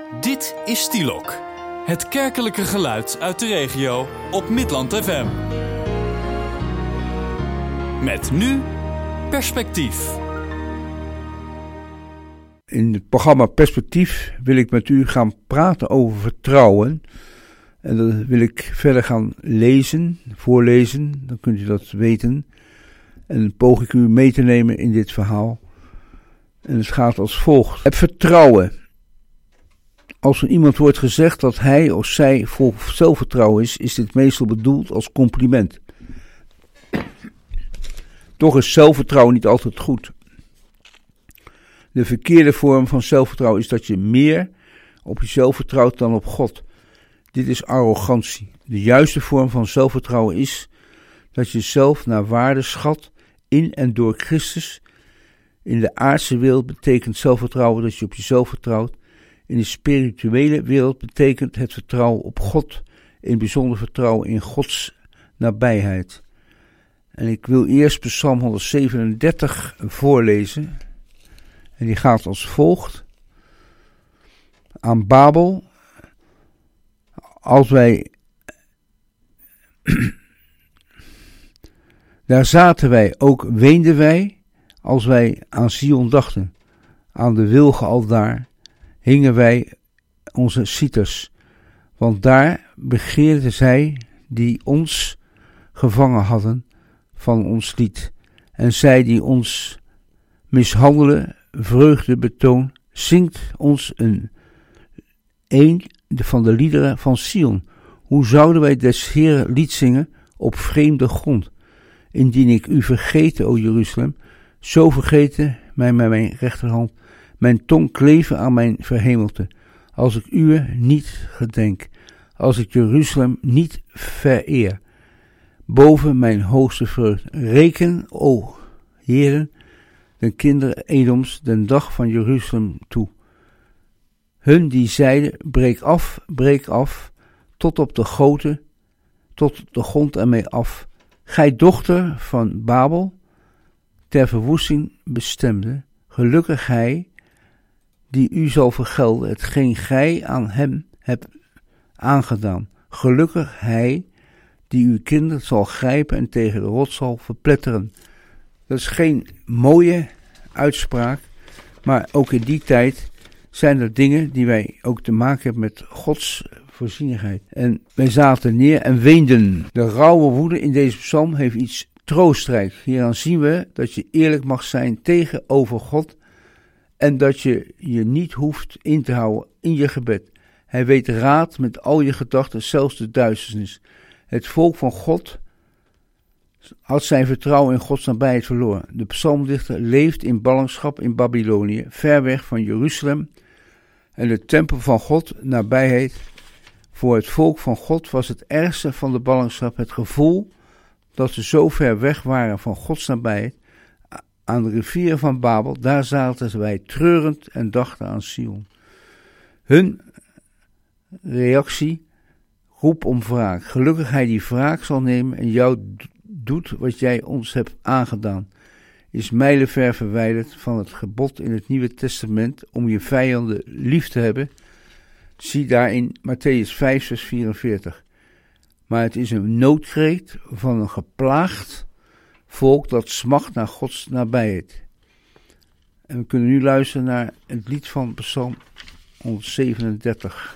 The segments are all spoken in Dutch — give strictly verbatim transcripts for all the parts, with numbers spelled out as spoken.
Dit is Stielok, het kerkelijke geluid uit de regio op Midland F M. Met nu Perspectief. In het programma Perspectief wil ik met u gaan praten over vertrouwen. En dan wil ik verder gaan lezen, voorlezen, dan kunt u dat weten. En dan poog ik u mee te nemen in dit verhaal. En het gaat als volgt. Het vertrouwen. Als er iemand wordt gezegd dat hij of zij vol zelfvertrouwen is, is dit meestal bedoeld als compliment. Toch is zelfvertrouwen niet altijd goed. De verkeerde vorm van zelfvertrouwen is dat je meer op jezelf vertrouwt dan op God. Dit is arrogantie. De juiste vorm van zelfvertrouwen is dat je jezelf naar waarde schat in en door Christus. In de aardse wereld betekent zelfvertrouwen dat je op jezelf vertrouwt. In de spirituele wereld betekent het vertrouwen op God, in bijzonder vertrouwen in Gods nabijheid. En ik wil eerst Psalm honderdzevenendertig voorlezen. En die gaat als volgt. Aan Babel, als wij, daar zaten wij, ook weenden wij, als wij aan Sion dachten. Aan de wilgen aldaar hingen wij onze citers, want daar begeerden zij die ons gevangen hadden van ons lied. En zij die ons mishandelen, vreugde betoon, zingt ons een een van de liederen van Sion. Hoe zouden wij des Heeren lied zingen op vreemde grond? Indien ik u vergeten, o Jeruzalem, zo vergeten mij met mijn rechterhand, mijn tong kleven aan mijn verhemelte, als ik u niet gedenk, als ik Jeruzalem niet vereer, boven mijn hoogste vreugde. Reken, o Heeren, de kinderen Edoms, den dag van Jeruzalem toe. Hun die zeiden, breek af, breek af, tot op de goten, tot de grond ermee af. Gij dochter van Babel, ter verwoesting bestemde, gelukkig hij, die u zal vergelden, hetgeen gij aan hem hebt aangedaan. Gelukkig hij, die uw kinderen zal grijpen en tegen de rots zal verpletteren. Dat is geen mooie uitspraak, maar ook in die tijd zijn er dingen die wij ook te maken hebben met Gods voorzienigheid. En wij zaten neer en weenden. De rauwe woede in deze psalm heeft iets troostrijks. Hieraan zien we dat je eerlijk mag zijn tegenover God en dat je je niet hoeft in te houden in je gebed. Hij weet raad met al je gedachten, zelfs de duisternis. Het volk van God had zijn vertrouwen in Gods nabijheid verloren. De psalmdichter leeft in ballingschap in Babylonië, ver weg van Jeruzalem. En de tempel van God, nabijheid. Voor het volk van God was het ergste van de ballingschap het gevoel dat ze zo ver weg waren van Gods nabijheid. Aan de rivieren van Babel, daar zaten wij treurend en dachten aan Sion. Hun reactie, roep om wraak. Gelukkig hij die wraak zal nemen en jou doet wat jij ons hebt aangedaan. Is mijlenver verwijderd van het gebod in het Nieuwe Testament om je vijanden lief te hebben. Zie daarin Matthäus vijf, vers vierenveertig. Maar het is een noodkreet van een geplaagd volk dat smacht naar Gods nabijheid. En we kunnen nu luisteren naar het lied van Psalm honderdzevenendertig.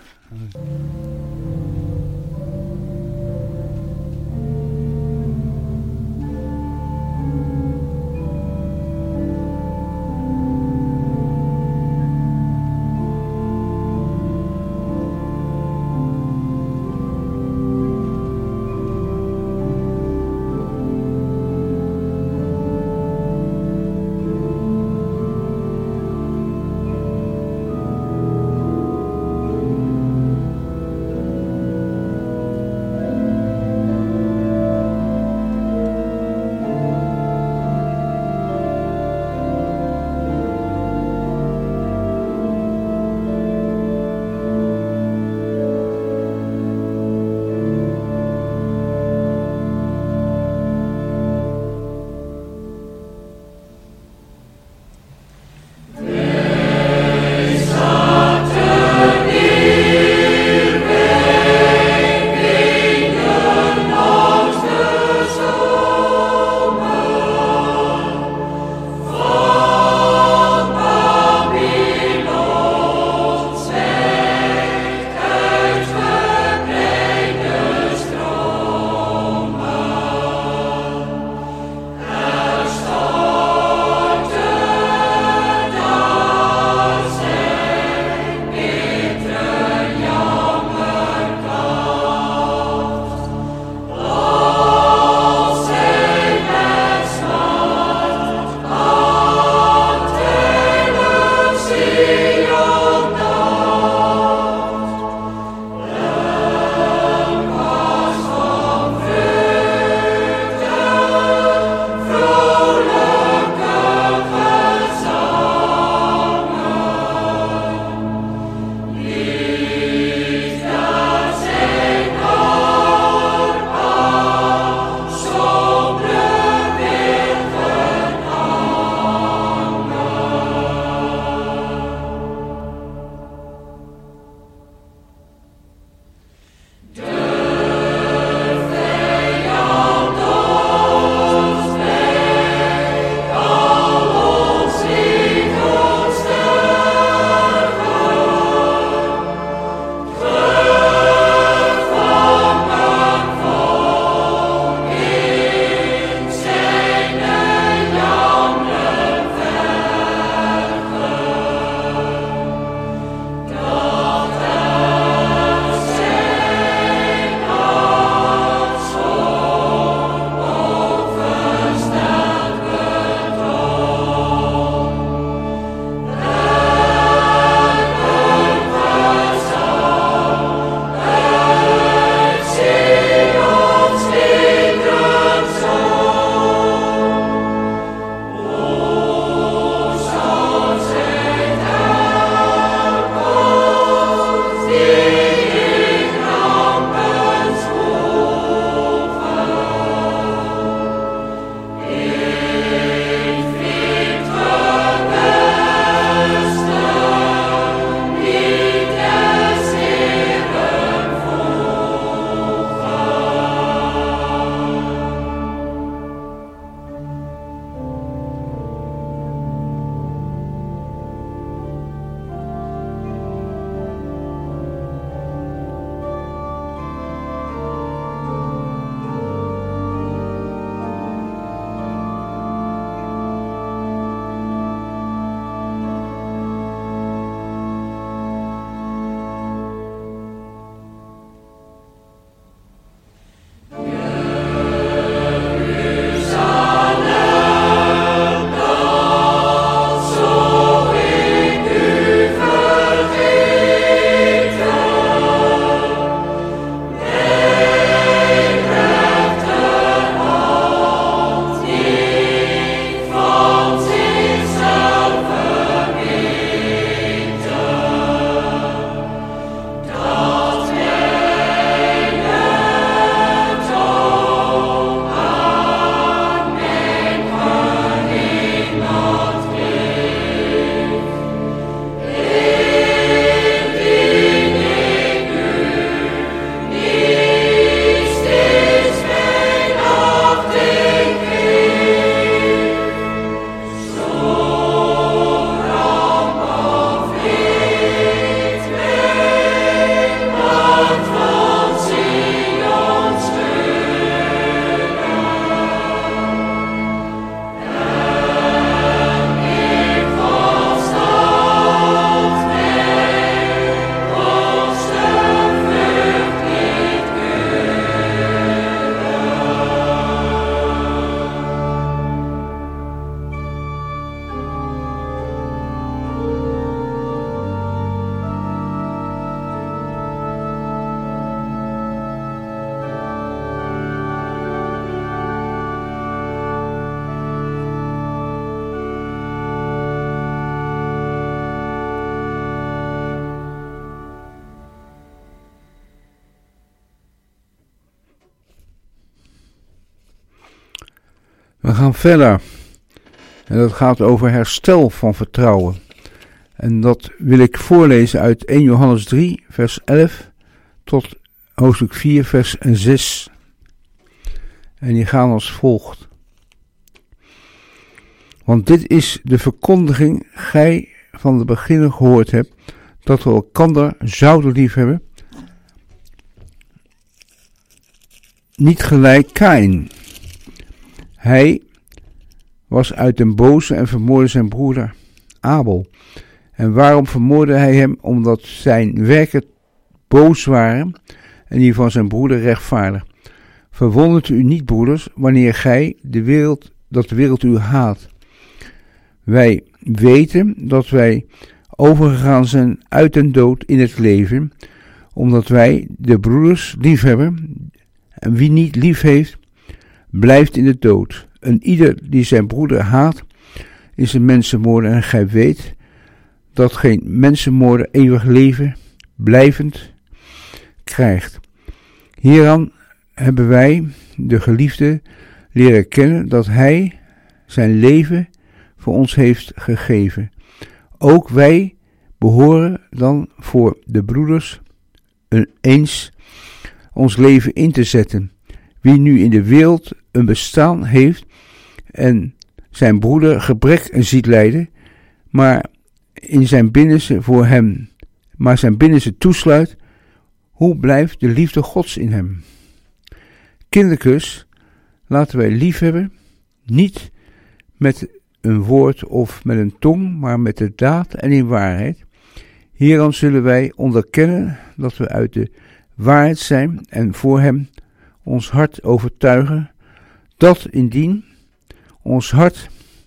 We gaan verder. En dat gaat over herstel van vertrouwen. En dat wil ik voorlezen uit eerste Johannes drie, vers elf tot hoofdstuk vier, vers zes. En die gaan als volgt. Want dit is de verkondiging, gij van de beginnen gehoord hebt, dat we elkander zouden liefhebben. Niet gelijk Kaïn. Hij was uit den boze en vermoordde zijn broeder Abel. En waarom vermoordde hij hem? Omdat zijn werken boos waren en die van zijn broeder rechtvaardig. Verwondert u niet, broeders, wanneer gij de wereld, dat de wereld u haat. Wij weten dat wij overgegaan zijn uit den dood in het leven, omdat wij de broeders lief hebben. En wie niet lief heeft, blijft in de dood. En ieder die zijn broeder haat, is een mensenmoorder. En gij weet dat geen mensenmoorder eeuwig leven blijvend krijgt. Hieraan hebben wij de geliefde leren kennen dat hij zijn leven voor ons heeft gegeven. Ook wij behoren dan voor de broeders eens ons leven in te zetten. Wie nu in de wereld een bestaan heeft en zijn broeder gebrek ziet lijden, maar in zijn binnenste voor hem, maar zijn binnenste toesluit, hoe blijft de liefde Gods in hem? Kindertjes, laten wij lief hebben, niet met een woord of met een tong, maar met de daad en in waarheid. Hieraan zullen wij onderkennen dat we uit de waarheid zijn en voor hem ons hart overtuigen, dat indien ons hart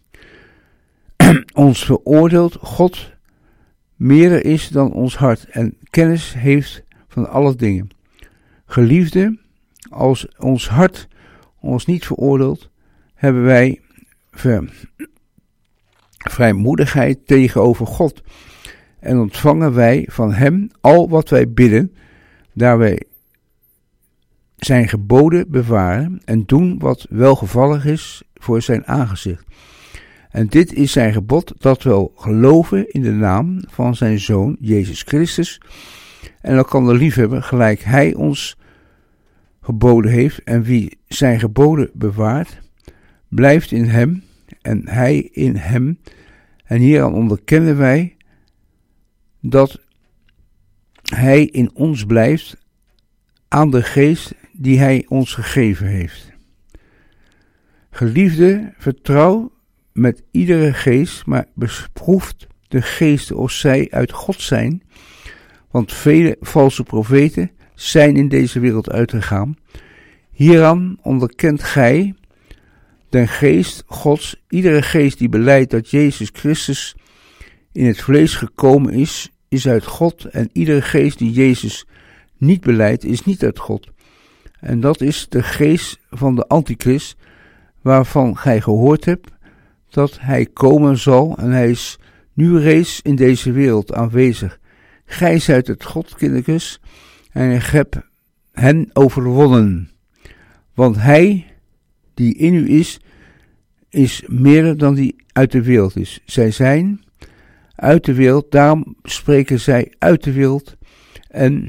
ons veroordeelt, God meerder is dan ons hart en kennis heeft van alle dingen. Geliefde, als ons hart ons niet veroordeelt, hebben wij ver, vrijmoedigheid tegenover God en ontvangen wij van hem al wat wij bidden, daar wij zijn geboden bewaren en doen wat welgevallig is voor zijn aangezicht. En dit is zijn gebod, dat we geloven in de naam van zijn Zoon, Jezus Christus, en elkander liefhebben, gelijk hij ons geboden heeft. En wie zijn geboden bewaart, blijft in hem en hij in hem. En hieraan onderkennen wij dat hij in ons blijft aan de geest die hij ons gegeven heeft. Geliefde, vertrouw met iedere geest, maar beproeft de geesten of zij uit God zijn, want vele valse profeten zijn in deze wereld uitgegaan. Hieraan onderkent gij den geest Gods. Iedere geest die belijdt dat Jezus Christus in het vlees gekomen is, is uit God. En iedere geest die Jezus niet belijdt, is niet uit God. En dat is de geest van de Antichrist, waarvan gij gehoord hebt dat hij komen zal. En hij is nu reeds in deze wereld aanwezig. Gij zijt het God, kindertjes, en ik heb hen overwonnen. Want hij die in u is, is meer dan die uit de wereld is. Zij zijn uit de wereld, daarom spreken zij uit de wereld en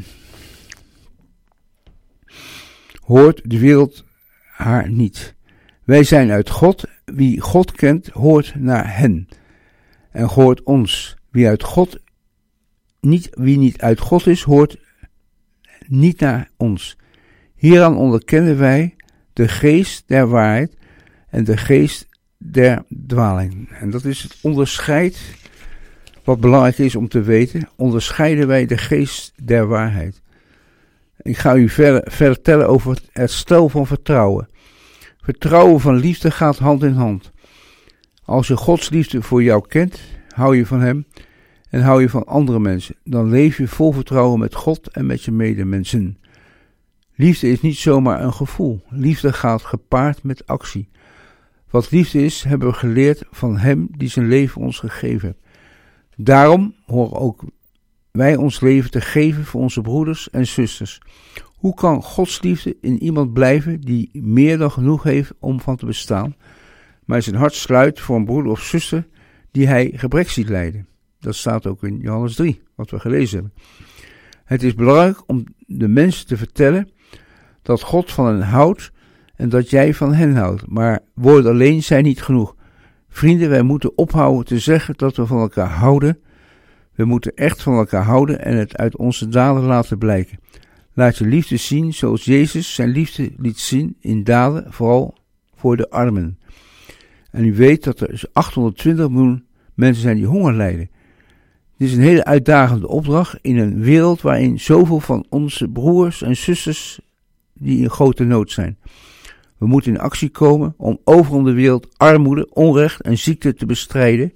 hoort de wereld haar niet. Wij zijn uit God, wie God kent, hoort naar hen en hoort ons. Wie uit God niet, wie niet uit God is, hoort niet naar ons. Hieraan onderkennen wij de geest der waarheid en de geest der dwaling. En dat is het onderscheid wat belangrijk is om te weten. Onderscheiden wij de geest der waarheid. Ik ga u verder, vertellen over het herstel van vertrouwen. Vertrouwen van liefde gaat hand in hand. Als je Gods liefde voor jou kent, hou je van hem en hou je van andere mensen. Dan leef je vol vertrouwen met God en met je medemensen. Liefde is niet zomaar een gevoel. Liefde gaat gepaard met actie. Wat liefde is, hebben we geleerd van hem die zijn leven ons gegeven heeft. Daarom horen ook wij ons leven te geven voor onze broeders en zusters. Hoe kan Gods liefde in iemand blijven die meer dan genoeg heeft om van te bestaan? maar zijn hart sluit voor een broeder of zuster die hij gebrek ziet lijden. Dat staat ook in Johannes drie, wat we gelezen hebben. Het is belangrijk om de mensen te vertellen dat God van hen houdt en dat jij van hen houdt. Maar woorden alleen zijn niet genoeg. Vrienden, wij moeten ophouden te zeggen dat we van elkaar houden. We moeten echt van elkaar houden en het uit onze daden laten blijken. Laat je liefde zien zoals Jezus zijn liefde liet zien in daden, vooral voor de armen. En u weet dat er achthonderdtwintig miljoen mensen zijn die honger lijden. Dit is een hele uitdagende opdracht in een wereld waarin zoveel van onze broers en zusters die in grote nood zijn. We moeten in actie komen om overal in de wereld armoede, onrecht en ziekte te bestrijden.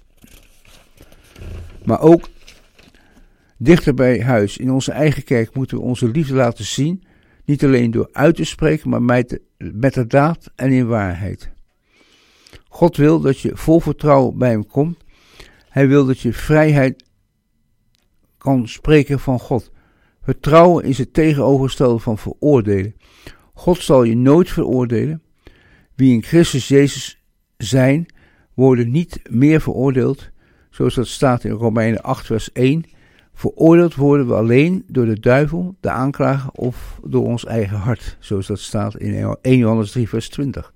Maar ook dichter bij huis, in onze eigen kerk, moeten we onze liefde laten zien. Niet alleen door uit te spreken, maar met de, met de daad en in waarheid. God wil dat je vol vertrouwen bij hem komt. Hij wil dat je vrijheid kan spreken van God. Vertrouwen is het tegenovergestelde van veroordelen. God zal je nooit veroordelen. Wie in Christus Jezus zijn, worden niet meer veroordeeld, zoals dat staat in Romeinen acht vers één. Veroordeeld worden we alleen door de duivel, de aanklager of door ons eigen hart, zoals dat staat in eerste Johannes drie vers twintig.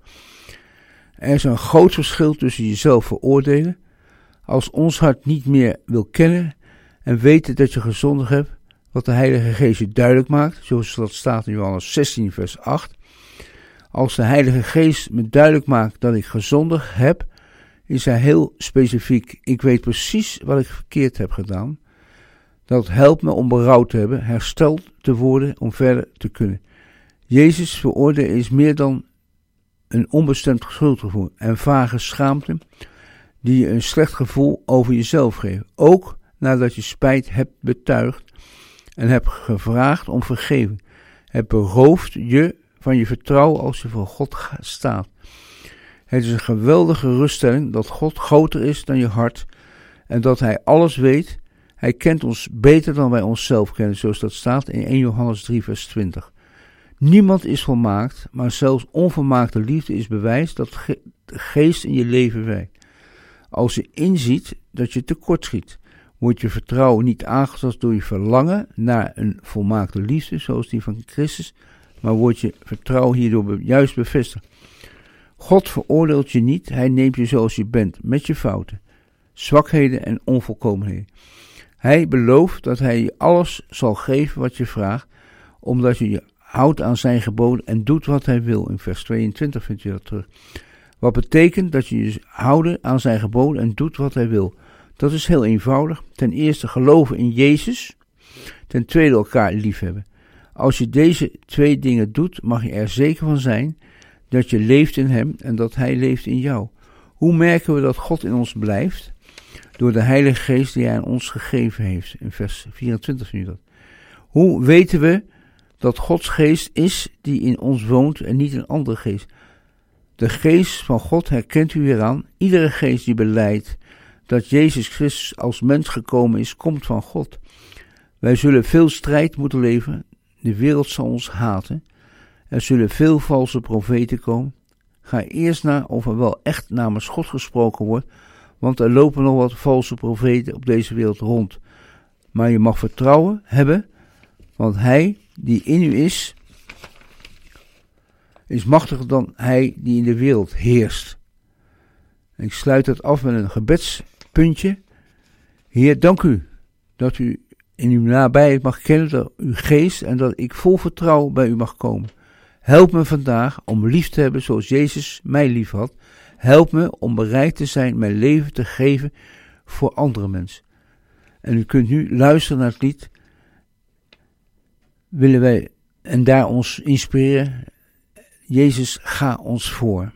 Er is een groot verschil tussen jezelf veroordelen, als ons hart niet meer wil kennen en weten dat je gezondigd hebt, wat de Heilige Geest je duidelijk maakt, zoals dat staat in Johannes zestien vers acht. Als de Heilige Geest me duidelijk maakt dat ik gezondigd heb, is hij heel specifiek. Ik weet precies wat ik verkeerd heb gedaan. Dat helpt me om berouw te hebben, hersteld te worden om verder te kunnen. Jezus veroordelen is meer dan een onbestemd schuldgevoel en vage schaamte die je een slecht gevoel over jezelf geeft. Ook nadat je spijt hebt betuigd en hebt gevraagd om vergeving. Het berooft je van je vertrouwen als je voor God staat. Het is een geweldige ruststelling dat God groter is dan je hart en dat hij alles weet. Hij kent ons beter dan wij onszelf kennen, zoals dat staat in eerste Johannes drie vers twintig. Niemand is volmaakt, maar zelfs onvolmaakte liefde is bewijs dat de geest in je leven werkt. Als je inziet dat je tekortschiet, wordt je vertrouwen niet aangetast door je verlangen naar een volmaakte liefde, zoals die van Christus, maar wordt je vertrouwen hierdoor juist bevestigd. God veroordeelt je niet, hij neemt je zoals je bent, met je fouten, zwakheden en onvolkomenheden. Hij belooft dat hij je alles zal geven wat je vraagt, omdat je je houdt aan zijn geboden en doet wat hij wil. In vers tweeëntwintig vind je dat terug. Wat betekent dat je je houdt aan zijn geboden en doet wat hij wil. Dat is heel eenvoudig. Ten eerste geloven in Jezus. Ten tweede elkaar liefhebben. Als je deze twee dingen doet, mag je er zeker van zijn dat je leeft in hem en dat hij leeft in jou. Hoe merken we dat God in ons blijft? Door de Heilige Geest die hij aan ons gegeven heeft. In vers vierentwintig vind je dat. Hoe weten we dat Gods geest is die in ons woont en niet een andere geest? De geest van God herkent u weer aan. Iedere geest die belijdt dat Jezus Christus als mens gekomen is, komt van God. Wij zullen veel strijd moeten leveren. De wereld zal ons haten. Er zullen veel valse profeten komen. Ga eerst naar of er wel echt namens God gesproken wordt, want er lopen nog wat valse profeten op deze wereld rond. Maar je mag vertrouwen hebben, want hij die in u is, is machtiger dan hij die in de wereld heerst. En ik sluit het af met een gebedspuntje. Heer, dank u dat u in uw nabijheid mag kennen door uw geest en dat ik vol vertrouwen bij u mag komen. Help me vandaag om lief te hebben zoals Jezus mij lief had. Help me om bereid te zijn mijn leven te geven voor andere mensen. En u kunt nu luisteren naar het lied. Willen wij en daar ons inspireren. Jezus, ga ons voor.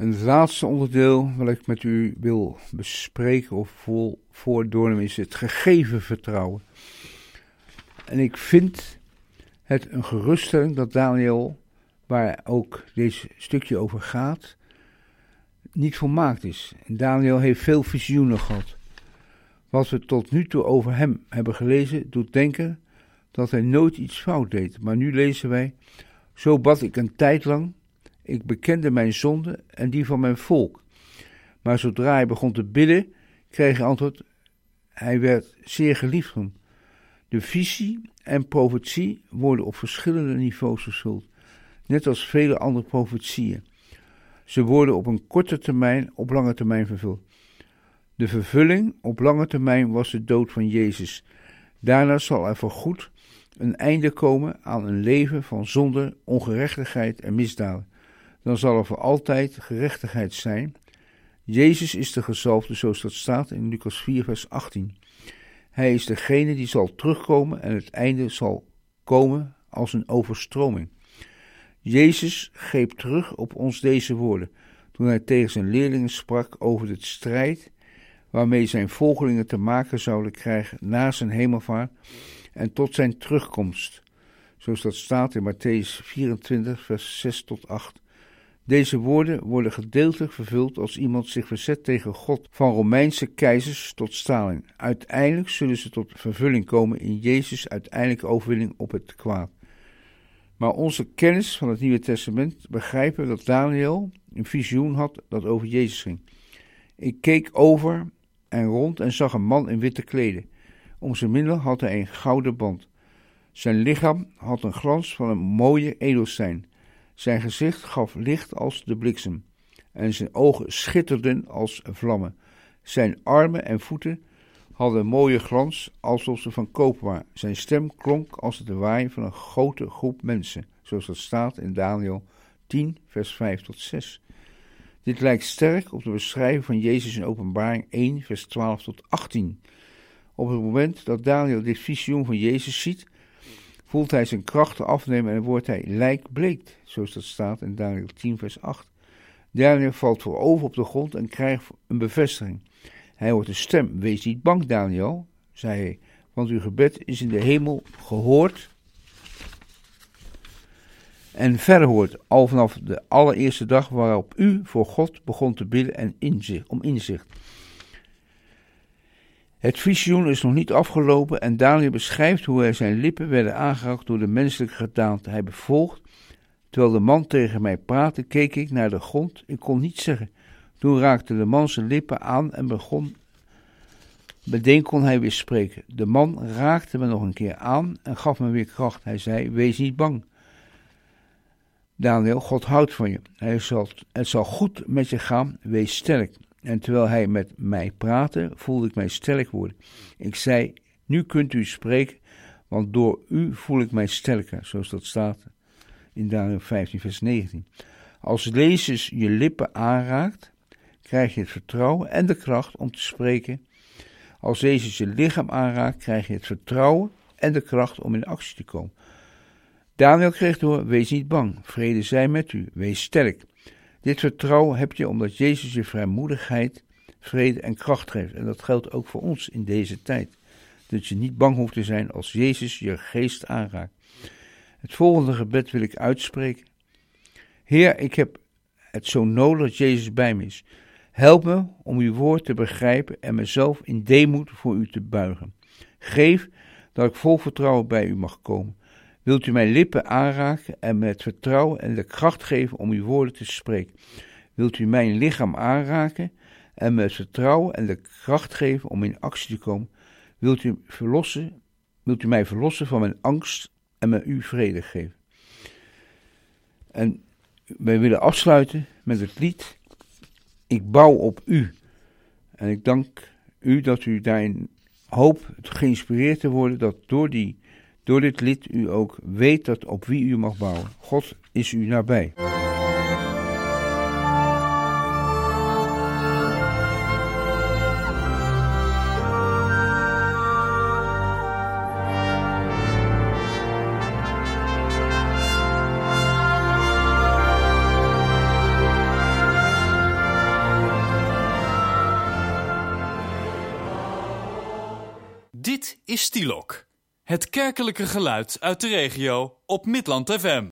En het laatste onderdeel wat ik met u wil bespreken of vol, voordoornemen is het gegeven vertrouwen. En ik vind het een geruststelling dat Daniel, waar ook deze stukje over gaat, niet volmaakt is. En Daniel heeft veel visioenen gehad. Wat we tot nu toe over hem hebben gelezen, doet denken dat hij nooit iets fout deed. Maar nu lezen wij: zo bad ik een tijd lang, ik bekende mijn zonde en die van mijn volk. Maar zodra hij begon te bidden, kreeg hij antwoord, hij werd zeer geliefd. De visie en profetie worden op verschillende niveaus vervuld, net als vele andere profetieën. Ze worden op een korte termijn, op lange termijn vervuld. De vervulling op lange termijn was de dood van Jezus. Daarna zal er voorgoed een einde komen aan een leven van zonde, ongerechtigheid en misdaden. Dan zal er voor altijd gerechtigheid zijn. Jezus is de gezalfde, zoals dat staat in Lucas vier vers achttien. Hij is degene die zal terugkomen en het einde zal komen als een overstroming. Jezus greep terug op ons deze woorden, toen hij tegen zijn leerlingen sprak over de strijd waarmee zijn volgelingen te maken zouden krijgen na zijn hemelvaart en tot zijn terugkomst, zoals dat staat in Mattheüs vierentwintig vers zes tot acht. Deze woorden worden gedeeltelijk vervuld als iemand zich verzet tegen God, van Romeinse keizers tot Stalin. Uiteindelijk zullen ze tot vervulling komen in Jezus' uiteindelijke overwinning op het kwaad. Maar onze kennis van het Nieuwe Testament begrijpen dat Daniel een visioen had dat over Jezus ging. Ik keek over en rond en zag een man in witte kleden. Om zijn middel had hij een gouden band. Zijn lichaam had een glans van een mooie edelsteen. Zijn gezicht gaf licht als de bliksem en zijn ogen schitterden als vlammen. Zijn armen en voeten hadden een mooie glans alsof ze van koper waren. Zijn stem klonk als het waaien van een grote groep mensen, zoals dat staat in Daniel tien vers vijf tot zes. Dit lijkt sterk op de beschrijving van Jezus in Openbaring één vers twaalf tot achttien. Op het moment dat Daniel dit visioen van Jezus ziet, voelt hij zijn krachten afnemen en wordt hij lijkbleek, zoals dat staat in Daniel tien vers acht. Daniel valt voorover op de grond en krijgt een bevestiging. Hij hoort een stem: wees niet bang, Daniel, zei hij, want uw gebed is in de hemel gehoord en verhoord, al vanaf de allereerste dag waarop u voor God begon te bidden en inzicht, om inzicht. Het visioen is nog niet afgelopen en Daniel beschrijft hoe hij zijn lippen werden aangeraakt door de menselijke gedaante. Hij bevolgt, terwijl de man tegen mij praatte, keek ik naar de grond, ik kon niets zeggen. Toen raakte de man zijn lippen aan en begon, meteen kon hij weer spreken. De man raakte me nog een keer aan en gaf me weer kracht. Hij zei, wees niet bang. Daniel, God houdt van je. Hij zal, het zal goed met je gaan, wees sterk. En terwijl hij met mij praatte, voelde ik mij sterk worden. Ik zei, nu kunt u spreken, want door u voel ik mij sterker, zoals dat staat in Daniel vijftien vers negentien. Als Jezus je lippen aanraakt, krijg je het vertrouwen en de kracht om te spreken. Als Jezus je lichaam aanraakt, krijg je het vertrouwen en de kracht om in actie te komen. Daniel kreeg door, wees niet bang, vrede zij met u, wees sterk. Dit vertrouwen heb je omdat Jezus je vrijmoedigheid, vrede en kracht geeft. En dat geldt ook voor ons in deze tijd. Dat je niet bang hoeft te zijn als Jezus je geest aanraakt. Het volgende gebed wil ik uitspreken. Heer, ik heb het zo nodig dat Jezus bij me is. Help me om uw woord te begrijpen en mezelf in deemoed voor u te buigen. Geef dat ik vol vertrouwen bij u mag komen. Wilt u mijn lippen aanraken en me het vertrouwen en de kracht geven om uw woorden te spreken? Wilt u mijn lichaam aanraken en me het vertrouwen en de kracht geven om in actie te komen? Wilt u, verlossen, wilt u mij verlossen van mijn angst en me uw vrede geven? En wij willen afsluiten met het lied Ik bouw op u. En ik dank u dat u daarin hoopt geïnspireerd te worden, dat door, die, door dit lied u ook weet dat op wie u mag bouwen. God is u nabij. is Stielok. Het kerkelijke geluid uit de regio op Midland F M.